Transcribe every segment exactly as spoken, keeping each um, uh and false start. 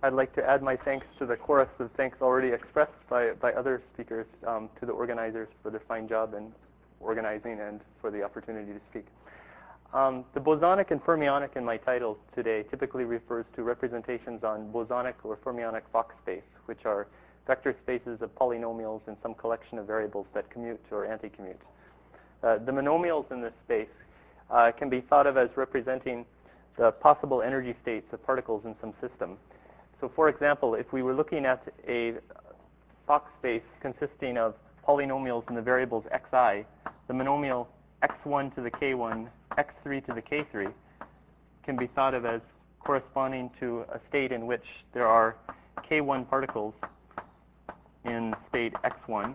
I'd like to add my thanks to the chorus of thanks already expressed by, by other speakers um, to the organizers for their fine job in organizing and for the opportunity to speak. Um, the bosonic and fermionic in my title today typically refers to representations on bosonic or fermionic Fock space, which are vector spaces of polynomials in some collection of variables that commute or anti-commute. Uh, the monomials in this space uh, can be thought of as representing the possible energy states of particles in some system. So for example, if we were looking at a Fock space consisting of polynomials in the variables xi, the monomial x one to the k one, x three to the k three can be thought of as corresponding to a state in which there are k one particles in state x one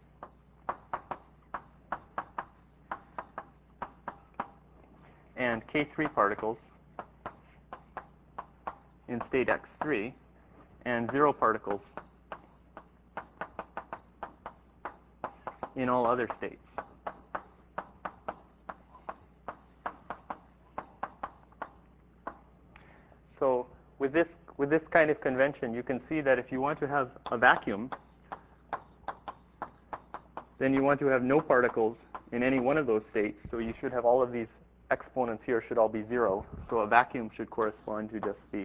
and k three particles in state x three and zero particles in all other states. So with this, with this kind of convention, you can see that if you want to have a vacuum, then you want to have no particles in any one of those states. So you should have all of these exponents here should all be zero. So a vacuum should correspond to just the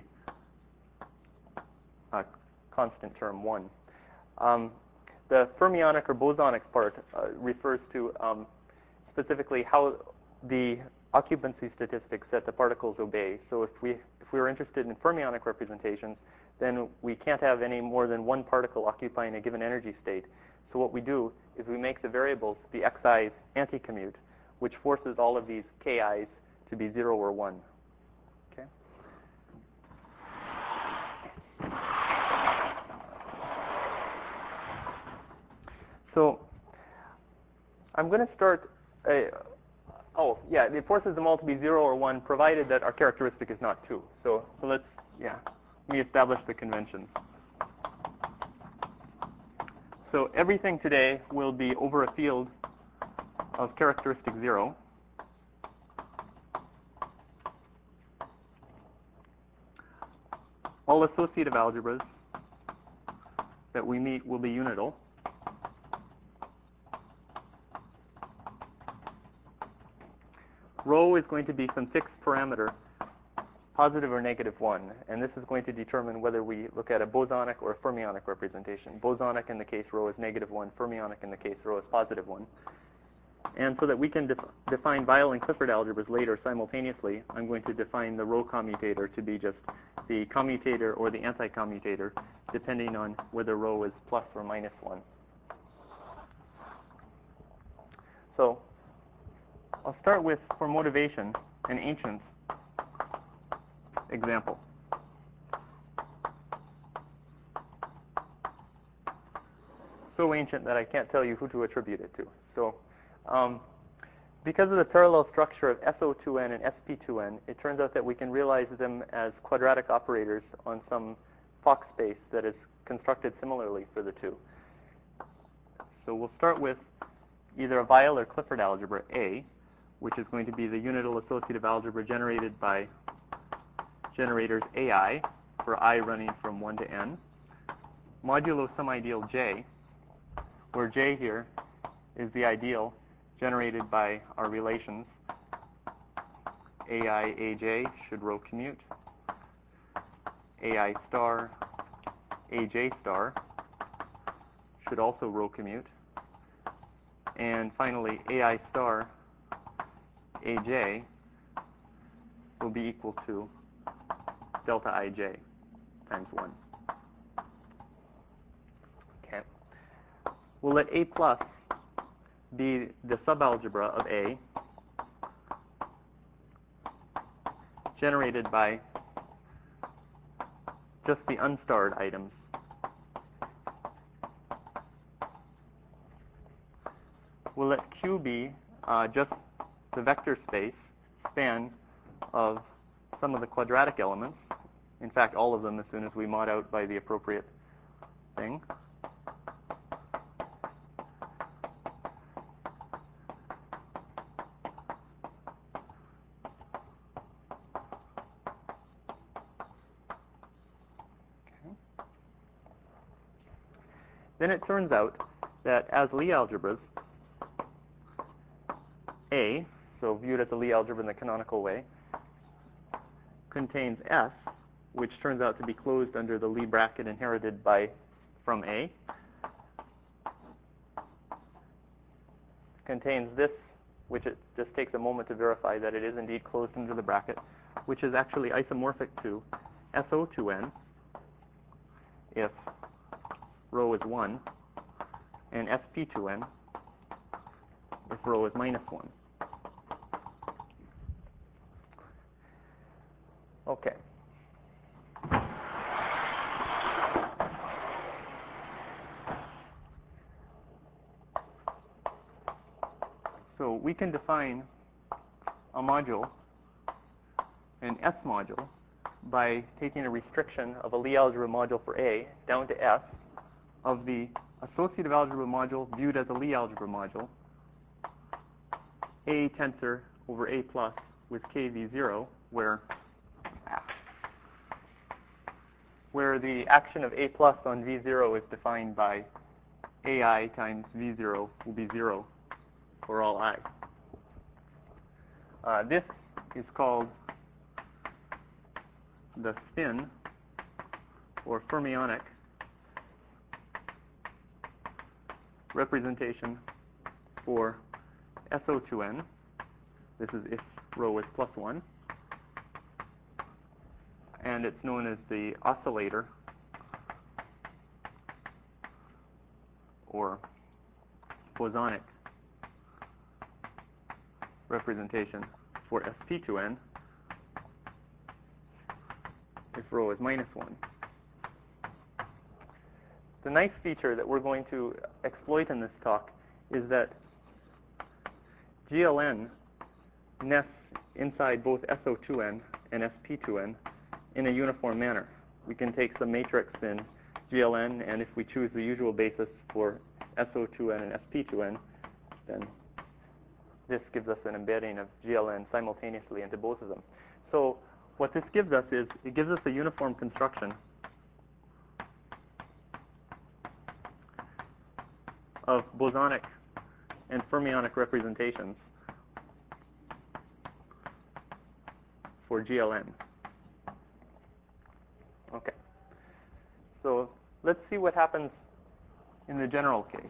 uh, constant term one. Um, the fermionic or bosonic part uh, refers to um, specifically how the occupancy statistics that the particles obey. So if we if we were interested in fermionic representations, then we can't have any more than one particle occupying a given energy state. So what we do is we make the variables, the xi's, anti-commute, which forces all of these ki's to be zero or one. Okay. So I'm going to start a, oh, yeah, it forces them all to be zero or one, provided that our characteristic is not two. So, so let's, yeah, let me establish the conventions. So everything today will be over a field of characteristic zero. All associative algebras that we meet will be unital. Rho is going to be some fixed parameter, positive or negative one, and this is going to determine whether we look at a bosonic or a fermionic representation. Bosonic in the case rho is negative one, fermionic in the case rho is positive one. And so that we can def define Weyl and Clifford algebras later simultaneously, I'm going to define the rho commutator to be just the commutator or the anti-commutator, depending on whether rho is plus or minus one. So I'll start with, for motivation, an ancient example. So ancient that I can't tell you who to attribute it to. So um, because of the parallel structure of S O two N and S P two N, it turns out that we can realize them as quadratic operators on some Fock space that is constructed similarly for the two. So we'll start with either a Weyl or Clifford algebra A, which is going to be the unital associative algebra generated by generators A I, for I running from one to n, modulo some ideal J, where J here is the ideal generated by our relations A I, A J should rho commute, A I star, A J star should also rho commute, and finally A I star, A J will be equal to delta I J times one. Okay. We'll let A plus be the subalgebra of A generated by just the unstarred items. We'll let Q be uh, just the vector space span of some of the quadratic elements. In fact, all of them as soon as we mod out by the appropriate thing. then it turns out that as Lie algebras, A, so viewed as a Lie algebra in the canonical way, contains S, which turns out to be closed under the Lie bracket inherited by from A, contains this, which it just takes a moment to verify that it is indeed closed under the bracket, which is actually isomorphic to S O two N if rho is one, and S P two N if rho is minus one. Okay. So we can define a module, an S module, by taking a restriction of a Lie algebra module for A down to S of the associative algebra module viewed as a Lie algebra module, A tensor over A plus with K V zero, where where the action of A plus on V zero is defined by A I times V zero will be zero for all I. Uh, this is called the spin or fermionic representation for S O two N. This is if rho is plus one. And it's known as the oscillator or bosonic representation for S P two N if rho is minus one. The nice feature that we're going to exploit in this talk is that G L N nests inside both S O two N and S P two N in a uniform manner. We can take some matrix in G L N, and if we choose the usual basis for S O two N and S P two N, then this gives us an embedding of G L N simultaneously into both of them. So what this gives us is it gives us a uniform construction of bosonic and fermionic representations for G L N. Okay. So let's see what happens in the general case.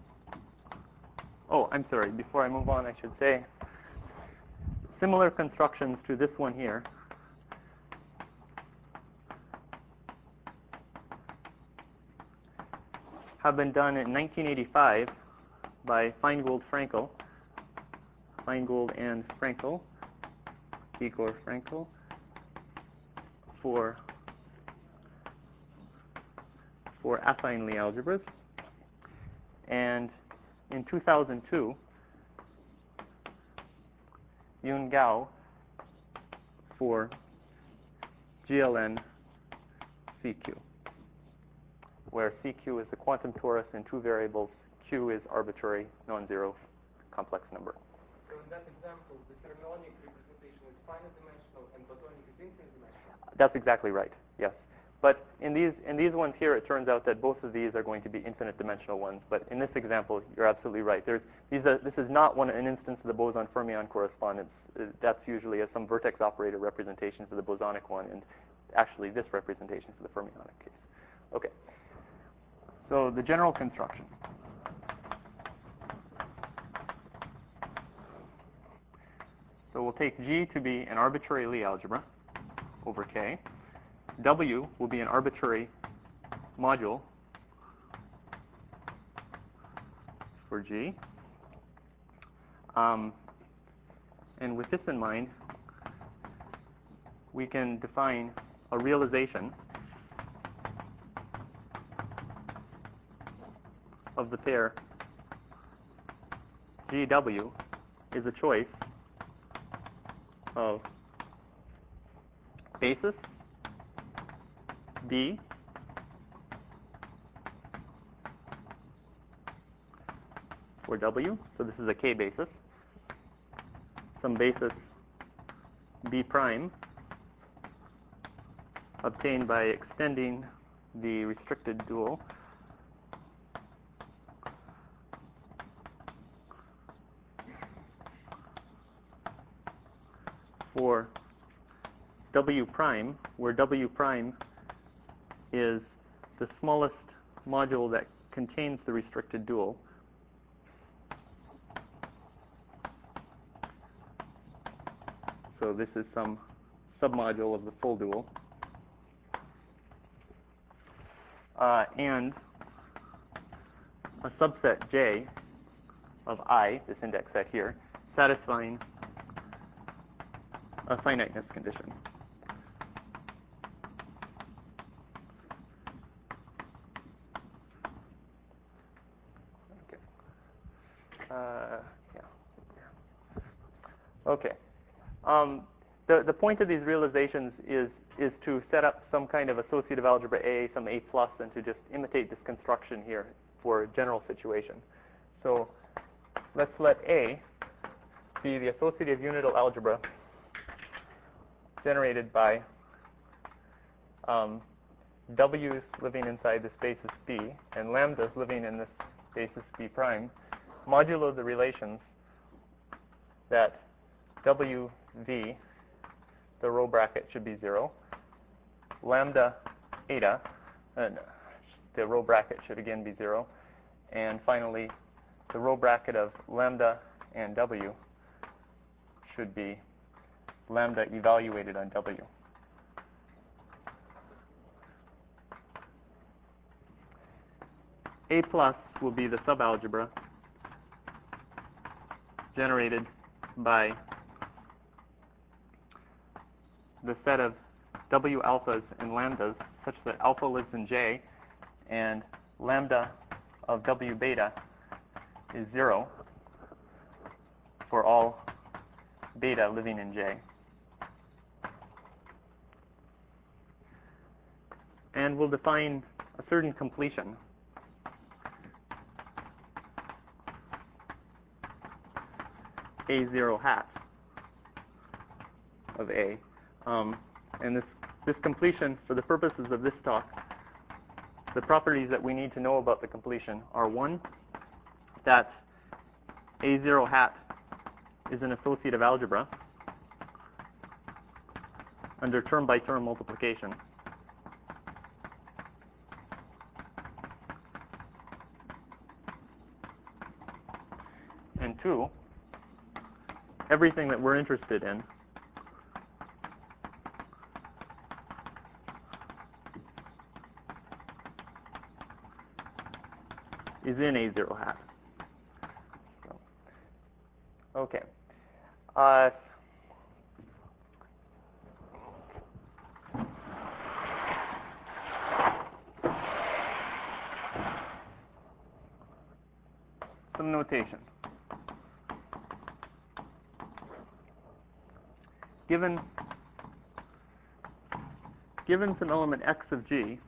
Oh, I'm sorry. Before I move on, I should say similar constructions to this one here have been done in nineteen eighty-five by Feingold-Frankel, Feingold and Frankel, Igor Frankel, for for affine Lie algebras. And in two thousand two, Yun Gao for G L N C Q, where C Q is the quantum torus in two variables, Q is arbitrary, non-zero, complex number. So in that example, the fermionic representation is finite dimensional and bosonic is infinite dimensional? That's exactly right, yes. But in these in these ones here, it turns out that both of these are going to be infinite dimensional ones. But in this example, you're absolutely right. There's these are, this is not one an instance of the boson-fermion correspondence. Uh, That's usually a, some vertex operator representation for the bosonic one, and actually this representation for the fermionic case. Okay. So the general construction. So we'll take G to be an arbitrary Lie algebra over K. W will be an arbitrary module for G. Um, and with this in mind, we can define a realization of the pair G W is a choice of basis B for W, so this is a K basis, some basis B prime obtained by extending the restricted dual W prime, where W prime is the smallest module that contains the restricted dual. So this is some submodule of the full dual. Uh, and a subset J of I, this index set here, satisfying a finiteness condition. Okay. Uh, yeah. Okay. Um, the, the point of these realizations is, is to set up some kind of associative algebra A, some A plus, and to just imitate this construction here for a general situation. So let's let A be the associative unital algebra generated by um, W's living inside this basis B and lambdas living in this basis B prime, modulo the relations that W V, the row bracket, should be zero, lambda eta, and the row bracket should again be zero, and finally the row bracket of lambda and W should be lambda evaluated on W. A plus will be the subalgebra generated by the set of W alphas and lambdas such that alpha lives in J and lambda of W beta is zero for all beta living in J. And we'll define a certain completion A zero hat of A. Um, and this, this completion, for the purposes of this talk, the properties that we need to know about the completion are, one, that A zero hat is an associative algebra under term-by-term multiplication. And two, everything that we're interested in is in A zero hat. So, okay. Uh, some notation. Given, given some element x of G,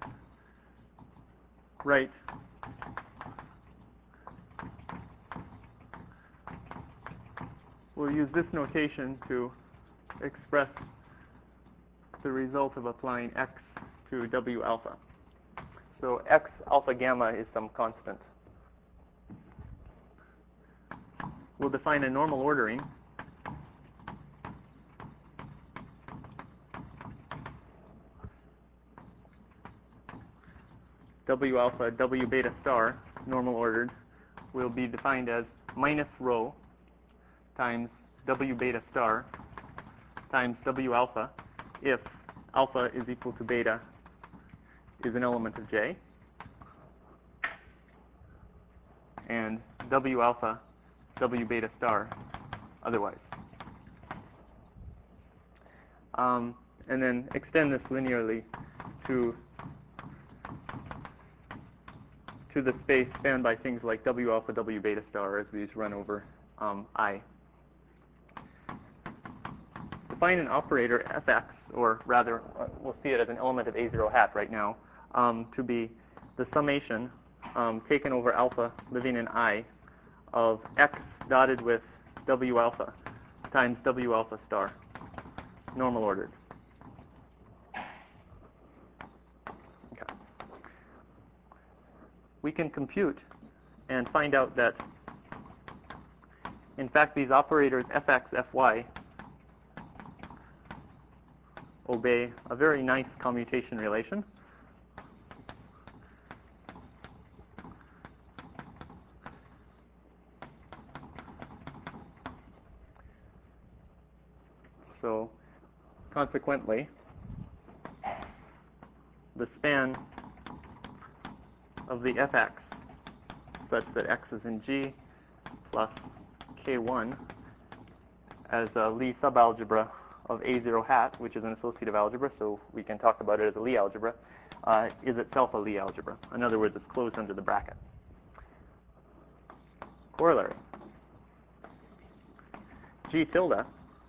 write we'll use this notation to express the result of applying x to W alpha. So x alpha gamma is some constant. We'll define a normal ordering W alpha, W beta star, normal ordered, will be defined as minus rho times W beta star times W alpha if alpha is equal to beta is an element of J, and W alpha, W beta star otherwise. Um, and then extend this linearly to to the space spanned by things like W alpha, W beta star as these run over um, I. Define an operator Fx, or rather, uh, we'll see it as an element of A zero hat right now, um, to be the summation um, taken over alpha living in I of x dotted with W alpha times W alpha star, normal ordered. Okay. We can compute and find out that, in fact, these operators Fx, Fy obey a very nice commutation relation. So consequently, the span of the f x such that x is in G plus k one as a Lie subalgebra of A zero hat, which is an associative algebra, so we can talk about it as a Lie algebra, uh, is itself a Lie algebra. In other words, it's closed under the bracket. Corollary. G tilde,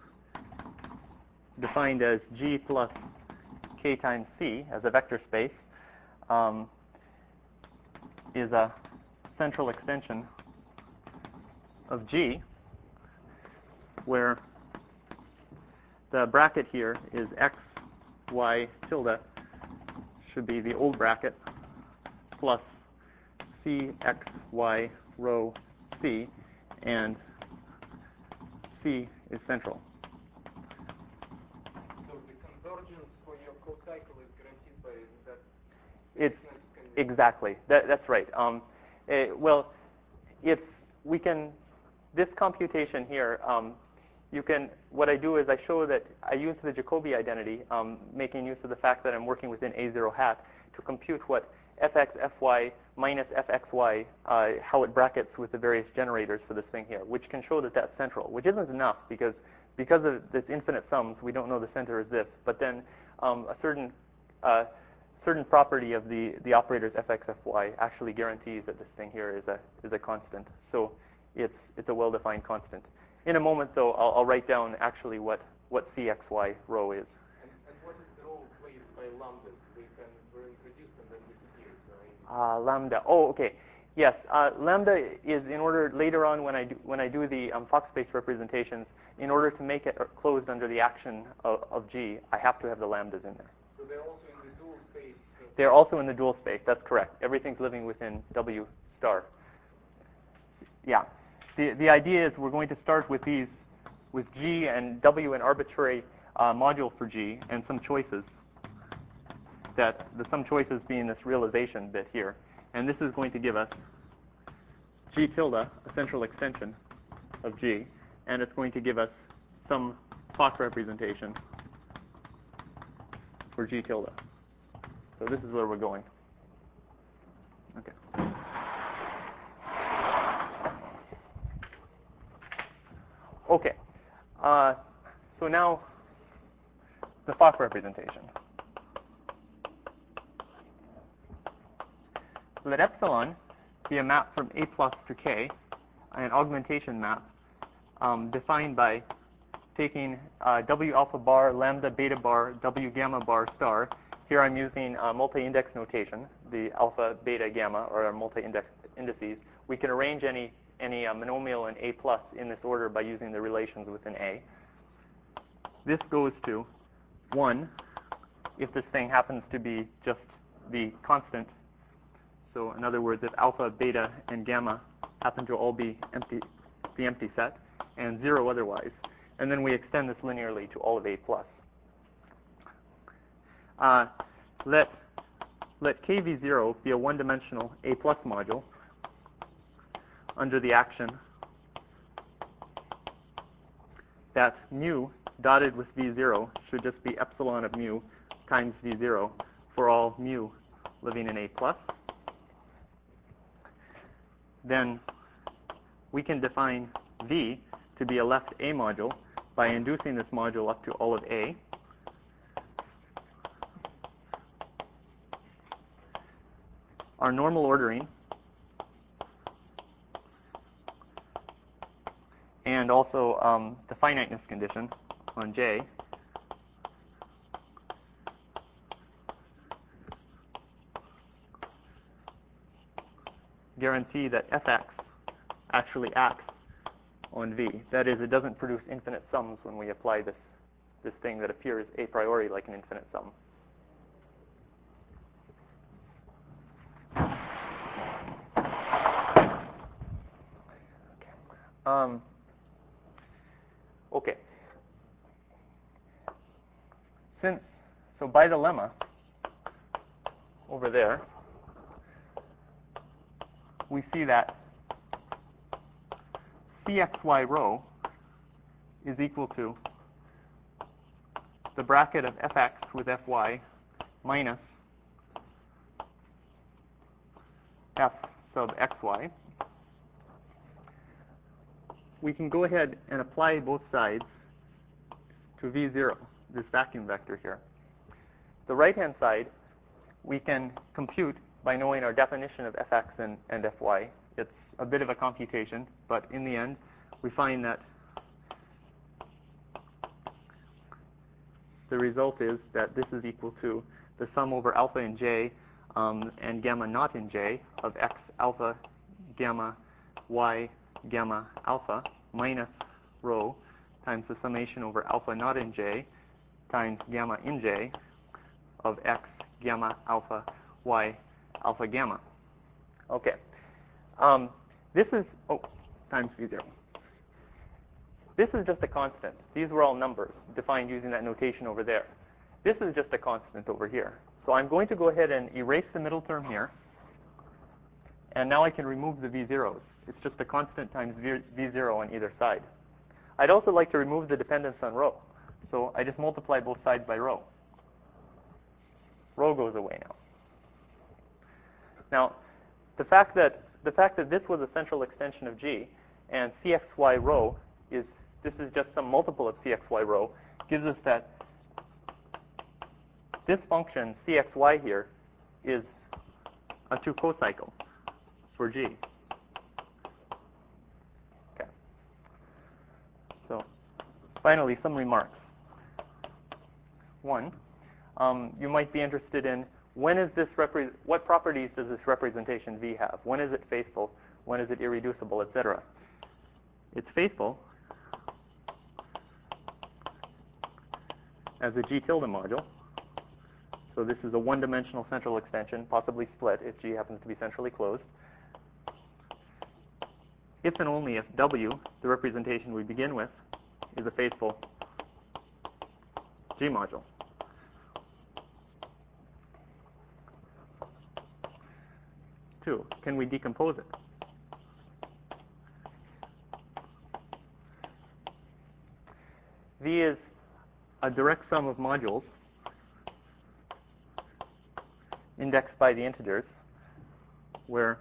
defined as G plus k times C as a vector space, um, is a central extension of G, where the bracket here is x, y tilde should be the old bracket plus C, x, y, rho, C, and C is central. So the convergence for your co-cycle is guaranteed by that? It's exactly. That, that's right. Um, it, well, it's, we can, this computation here, um, you can, what I do is I show that I use the Jacobi identity, um, making use of the fact that I'm working within A zero hat to compute what fx, fy minus fxy, uh, how it brackets with the various generators for this thing here, which can show that that's central, which isn't enough because because of this infinite sums, we don't know the center is this. But then um, a certain uh, certain property of the the operators fx, fy actually guarantees that this thing here is a is a constant. So it's it's a well-defined constant. In a moment, though, I'll, I'll write down actually what what cxy rho is. And, and what is the role played by lambdas? They can were introduced and then disappeared. So Uh, lambda. Oh, okay. Yes, uh, lambda is in order later on when I do, when I do the um, Fock space representations. In order to make it closed under the action of, of G, I have to have the lambdas in there. So they're also in the dual space. So They're also in the dual space. That's correct. Everything's living within W star. Yeah. The the idea is we're going to start with these, with G and W an arbitrary uh, module for G and some choices. That the some choices being this realization bit here, and this is going to give us G tilde, a central extension of G, and it's going to give us some Fock representation for G tilde. So this is where we're going. Okay. Okay. Uh, so now the Fock representation. Let epsilon be a map from A plus to K, an augmentation map um, defined by taking uh, W alpha bar, lambda beta bar, W gamma bar star. Here I'm using uh, multi-index notation, the alpha, beta, gamma, or our multi-index indices. We can arrange any any uh, monomial in A plus in this order by using the relations within A. This goes to one if this thing happens to be just the constant. So in other words, if alpha, beta, and gamma happen to all be empty, the empty set, and zero otherwise. And then we extend this linearly to all of A plus. Uh, let let K V zero be a one-dimensional A plus module under the action that mu dotted with V zero should just be epsilon of mu times V zero for all mu living in A plus. Then we can define V to be a left A module by inducing this module up to all of A. Our normal ordering and also um, the finiteness condition on J guarantee that Fx actually acts on V. That is, it doesn't produce infinite sums when we apply this, this thing that appears a priori like an infinite sum. Um, okay. Since by the lemma over there, we see that C X Y rho is equal to the bracket of Fx with Fy minus F sub xy. We can go ahead and apply both sides to V zero, this vacuum vector here. The right-hand side we can compute by knowing our definition of Fx and, and Fy. It's a bit of a computation, but in the end, we find that the result is that this is equal to the sum over alpha in J um, and gamma not in J of x alpha gamma y gamma alpha minus rho times the summation over alpha not in J times gamma in J of x gamma alpha y alpha gamma. Okay. Um, this is, oh, times V zero. This is just a constant. These were all numbers defined using that notation over there. This is just a constant over here. So I'm going to go ahead and erase the middle term here. And now I can remove the V zeros. It's just a constant times V zero on either side. I'd also like to remove the dependence on rho. So I just multiply both sides by rho. Rho goes away now. Now, the fact that the fact that this was a central extension of G and C X Y rho is this is just some multiple of C X Y rho gives us that this function C X Y here is a two cocycle for G. Okay. So finally, some remarks. One, um, you might be interested in when is this repre what properties does this representation V have? When is it faithful? When is it irreducible, et cetera? It's faithful as a G tilde module. So this is a one-dimensional central extension, possibly split if G happens to be centrally closed. If and only if W, the representation we begin with, is a faithful G module. Two, can we decompose it? V is a direct sum of modules indexed by the integers, where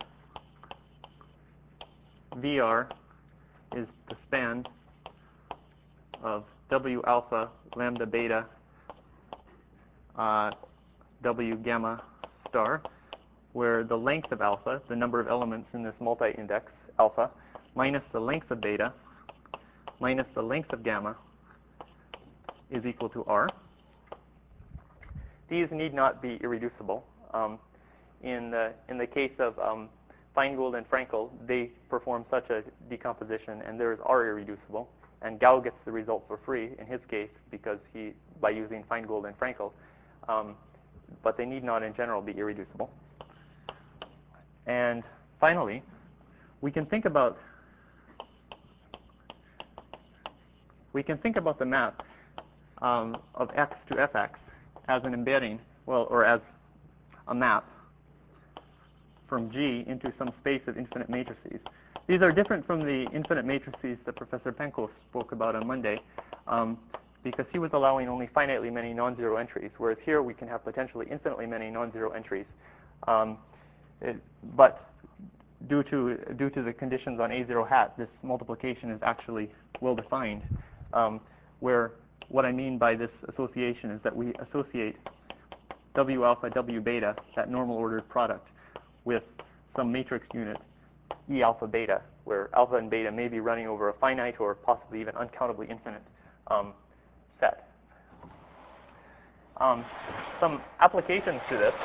V R is the span of W alpha, lambda beta, uh, W gamma star, where the length of alpha, the number of elements in this multi-index alpha, minus the length of beta, minus the length of gamma, is equal to R. These need not be irreducible. Um, in, the, in the case of um, Feingold and Frankel, they perform such a decomposition, and theirs are irreducible. And Gao gets the result for free in his case because he, by using Feingold and Frankel, um, but they need not in general be irreducible. And finally, we can think about we can think about the map um, of x to Fx as an embedding, well, or as a map from G into some space of infinite matrices. These are different from the infinite matrices that Professor Penko spoke about on Monday, um, because he was allowing only finitely many non-zero entries, whereas here we can have potentially infinitely many non-zero entries. Um, it, but due to due to the conditions on A zero hat, this multiplication is actually well defined, um, where what I mean by this association is that we associate W alpha, W beta, that normal ordered product, with some matrix unit E alpha beta, where alpha and beta may be running over a finite or possibly even uncountably infinite um, set. Um, some applications to this.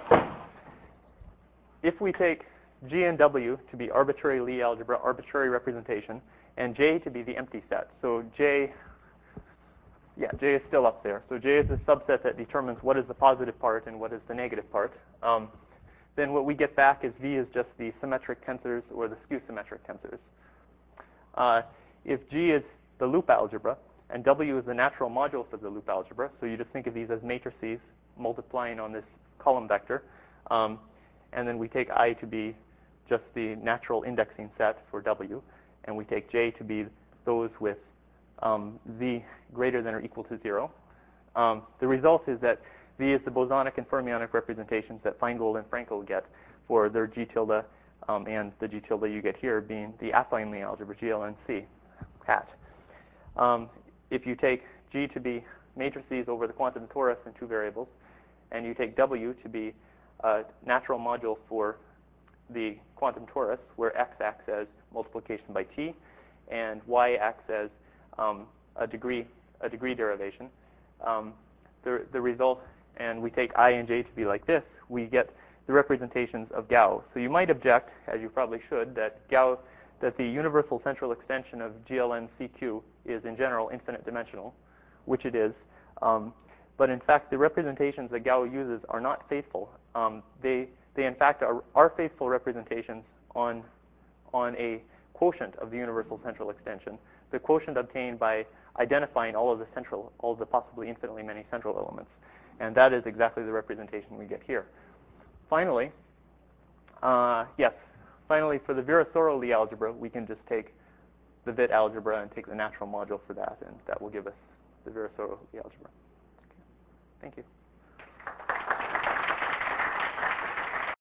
If we take G and W to be arbitrary Lie algebra, arbitrary representation, and J to be the empty set. So J, yeah, J is still up there. So J is the subset that determines what is the positive part and what is the negative part. Um, then what we get back is V is just the symmetric tensors or the skew symmetric tensors. Uh, if G is the loop algebra and W is the natural module for the loop algebra, so you just think of these as matrices multiplying on this column vector. Um, and then we take I to be just the natural indexing set for W, and we take J to be those with um, V greater than or equal to zero. Um, the result is that V is the bosonic and fermionic representations that Feingold and Frankel get for their G tilde um, and the G tilde you get here being the affine Lie algebra, G L N C hat. Um, if you take G to be matrices over the quantum torus in two variables, and you take W to be a natural module for the quantum torus, where X acts as multiplication by T, and Y acts as um, a degree a degree derivation, um, the the result, and we take I and J to be like this, we get the representations of Gauss. So you might object, as you probably should, that Gauss that the universal central extension of G L N C Q is in general infinite dimensional, which it is. Um, but in fact, the representations that Gauss uses are not faithful. Um, they they in fact are, are faithful representations on on a quotient of the universal central extension, the quotient obtained by identifying all of the central, all of the possibly infinitely many central elements, and that is exactly the representation we get here. Finally, uh, yes, finally for the Virasoro Lie algebra, we can just take the Witt algebra and take the natural module for that, and that will give us the Virasoro Lie algebra. Okay. Thank you.